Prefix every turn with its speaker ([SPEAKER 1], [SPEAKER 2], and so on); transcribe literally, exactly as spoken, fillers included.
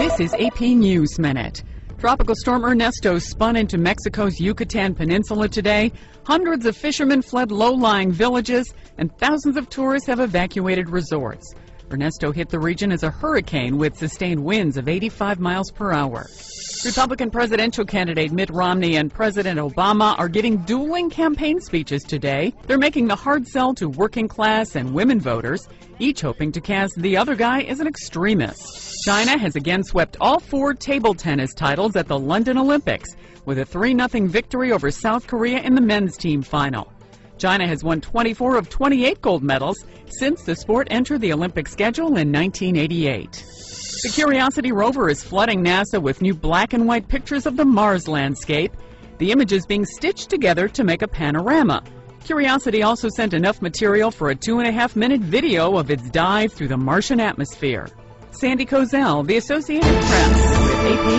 [SPEAKER 1] This is A P News Minute. Tropical storm Ernesto spun into Mexico's Yucatan Peninsula today. Hundreds of fishermen fled low-lying villages, and thousands of tourists have evacuated resorts. Ernesto hit the region as a hurricane with sustained winds of eighty-five miles per hour. Republican presidential candidate Mitt Romney and President Obama are giving dueling campaign speeches today. They're making the hard sell to working class and women voters, each hoping to cast the other guy as an extremist. China has again swept all four table tennis titles at the London Olympics with a three nothing victory over South Korea in the men's team final. China has won twenty-four of twenty-eight gold medals since the sport entered the Olympic schedule in nineteen eighty-eight. The Curiosity rover is flooding NASA with new black and white pictures of the Mars landscape, the images being stitched together to make a panorama. Curiosity also sent enough material for a two and a half minute video of its dive through the Martian atmosphere. Sandy Kozel, The Associated Press, with A P